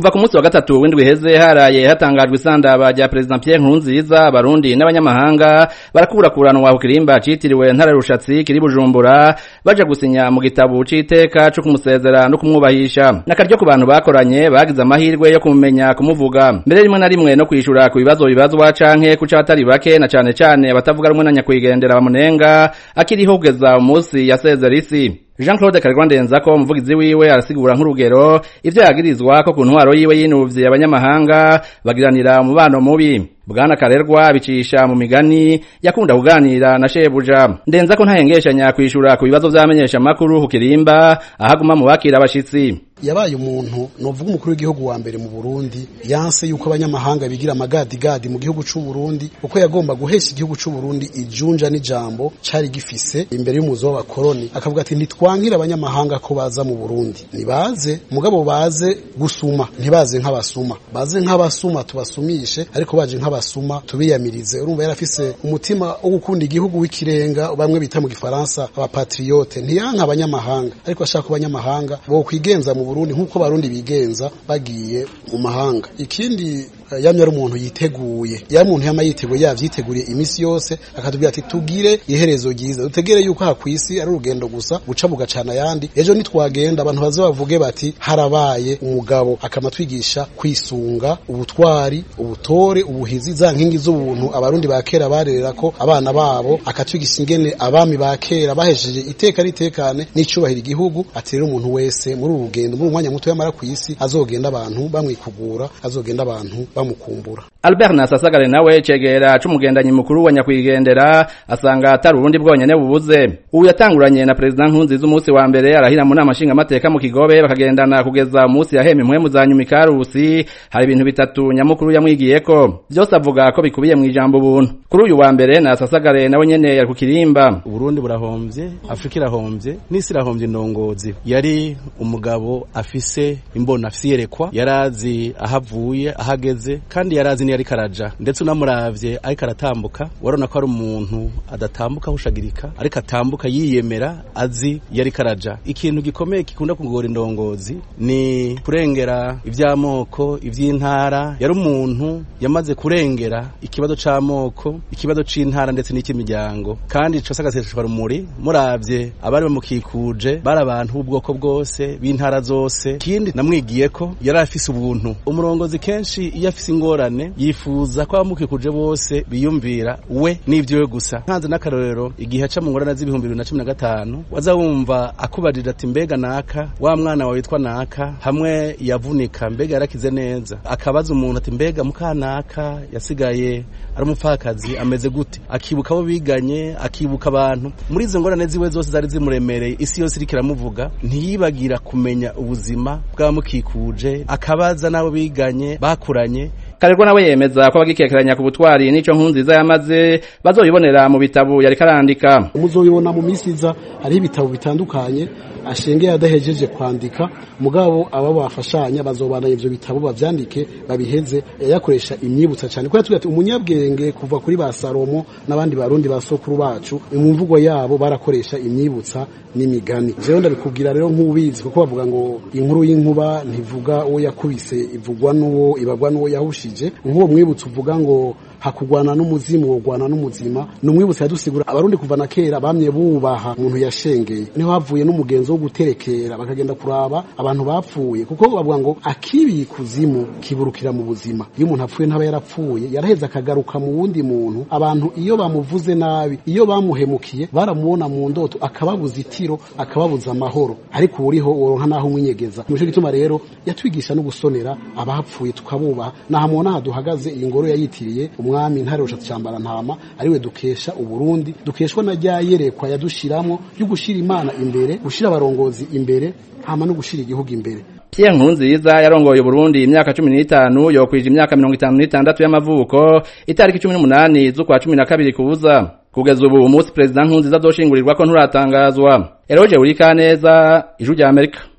Kuva ku munsi wa gatatu w'indwi heze haraye hatangajwe isandaba rya President Pierre Nkurunziza abarundi n'abanyamahanga barakurakuranwa ku kirimba citiriwe Ntare Rushatsi kiri Bujumbura baje gusinya mu gitabo c'iteka co kumusezera no kumwubahisha nakaryo ku bantu bakoranye bagize amahirwe yo kumumenya kumuvuga mbere rimwe na rimwe no kwishura ku bibazo bibazwa canke ku catari bake na cane abatavuga rumwe na nyakwigendera bamunenga akiriho kugeza umunsi yasezera isi. Jean-Claude Karigwandenzako umuvugizi wiwe arasigura nk'urugero ivyo yagirizwa ko ku ntwaro yiwe yinuvye abanyamahanga bagiranira umubano mubi. Bwana Karerwa bicisha mu migani yakunda kuganira na shebuja. Ndenzako ntahengeshanya kwishura ku bibazo vyamenyesha makuru ku kirimba ahaguma mu bakira abashitsi. Yabaye umuntu novuga umukuru w'igihugu wa mbere mu Burundi yanse yuko abanyamahanga bigira amagadi mu gihugu c'u Burundi uko yagomba guhesha igihugu c'u Burundi ijunja n'ijambo cari gifise imbere y'umuzo w'abakoroni akavuga ati ntitwankira abanyamahanga ko baza mu Burundi nibaze mugabo baze gusuma ntibaze nk'abasuma baze nk'abasuma tubasumishe ariko baje nk'abasuma tubiyamirize urumva yarafise umutima wo gukunda igihugu w'ikirenga bamwe bita mu gifaransa abapatriote ntiyanka abanyamahanga ariko ashaka abanyamahanga bo kwigenza mu Burundi nkuko barundi bigenza bagiye mu mahanga. Ikindi yamye ari umuntu yiteguye ya muntu yama yiteguye yavyiteguriye imisi yose akatubwira ati tugire iherezo ryiza dutegere yuko ha kwisi ari urugendo gusa guca bugacana yandi ejo nitwagenda abantu bavuge bati harabaye umugabo akamatwigisha kwisunga ubutwari ubutore ubuhizi za nkingi z'ubuntu abarundi bakera barerera ko abana babo akatwigisha ingene abami bakera bahesheje iteka ritekane n'icubahira igihugu ati rero umuntu wese muri urugendo muri umwanya muto yamara kwisi azogenda abantu bamwikugura azogenda abantu bamukumbura. Albert Nasasagare nawe cegera c'umugendanyi mukuru wa nyakwigendera asanga atari urundi bwonyene bubuze. Ubu yatanguranye na President Nkurunziza umunsi wa mbere arahira mu nama nshinga mateka mu Kigobe bakagendana kugeza umunsi yaheme impwemu za nyuma ikarusi hari ibintu bitatu nyamukuru yamwigiyeko byose avuga ko bikubiye mu ijambo ubuntu. Kuri uyu wa mbere Nasasagare nawe nyene yari ku kirimba. Burundi burahomvye Afrika irahomvye n'isi irahomvye indongozi yari umugabo afise imbona afise yerekwa yarazi ahavuye ahageze kandi yarazi ni yari karaja ndetse unamuravye ariko aratambuka warona ko ari umuntu adatambuka hushagirika ariko atambuka yiyemera azi yari karaja. Ikintu gikomeye kikunda kugora indongozi ni kurengera ivy'amoko ivy'intara yari umuntu yamaze kurengera ikibazo c'amoko ikibazo c'intara ndetse n'ikimiryango kandi ico sagaseshwa rumuri muravye abari bamukikuje bari abantu b'ubwoko bwose b'intara zose kindi namwigiye ko yari afise ubuntu umurongozi kenshi iyo afise ingorane yifuza ko abamukikuje bose biyumvira we n'ivyo gusa ntanze n'akarorero igihe aca mu ngorane z'ibihumbi 2015 waza wumva akubajije ati mbega naka wa mwana wawe witwa naka hamwe yavunika mbega yarakize neza akabaza umuntu ati mbega mukanaka yasigaye ari umupfakazi ameze gute akibuka abo biganye akibuka abantu muri izo ngorane ziwe zose zari zimuremereye isi yose iriko iramuvuga ntiyibagira kumenya ubuzima bw'abamukikuje akabaza nabo biganye bakuranye. Karerwa nawe yemeza ko bagikekeranya ku butwari nico Nkurunziza yamaze bazoyibonera mu bitabo yari karandika. Muzobibona mu misiza ari ibitabo bitandukanye ashengeye adahejeje kwandika mugabo aba bafashanya bazobana ivyo bitabo bavyandike babiheze yakoresha imyibutsa cyane ko yatubwiye ati umunyabwenge kuva kuri ba Salomo n'abandi barundi basokuru bacu imvugo yabo barakoresha imyibutsa n'imigani. Jewe ndabikubwira rero nk'ubizi kuko bavuga ngo inkuru y'inkuba ntivuga uwo yakubise ivugwa n'uwo ibagwa n'uwo yahushije nk'uwo mwibutsa uvuga ngo hakugwana n'umuzimu wogwana n'umuzima n'umwibutsa yadusigura abarundi kuva na kera bamye bubaha umuntu yashengeye niho havuye n'umugenzo wo guterekera bakagenda kuraba abantu bapfuye kuko bavuga ngo akibi kuzimu kiburukira mu buzima iyo umuntu apfuye ntaba yarapfuye yaraheza akagaruka mu wundi muntu abantu iyo bamuvuze nabi iyo bamuhemukiye baramubona mu ndoto akababuza itiro akababuza amahoro ariko uriho woronka naho umwinyegeza nico gituma rero yatwigisha no gusonera abapfuye tukabubaha nahamona haduhagaze iyi ngoro yayitiriye umwami Ntare Rushatsi cyambara ntama ariwe dukesha uburundi dukeshwa na ryayerekwa yadushiramo yo gushira Imana imbere gushira abarongozi imbere hama no gushira igihugu imbere. Pierre Nkurunziza yarongoye Burundi imyaka 15 yokwije imyaka 56 y'amavuko itariki 18 z'ukwa 12 kubuza kugeza ubu umunsi President Nkurunziza azoshingurirwa ko nturatangazwa. Eroje Urikaneza Ijuru rya Amerika.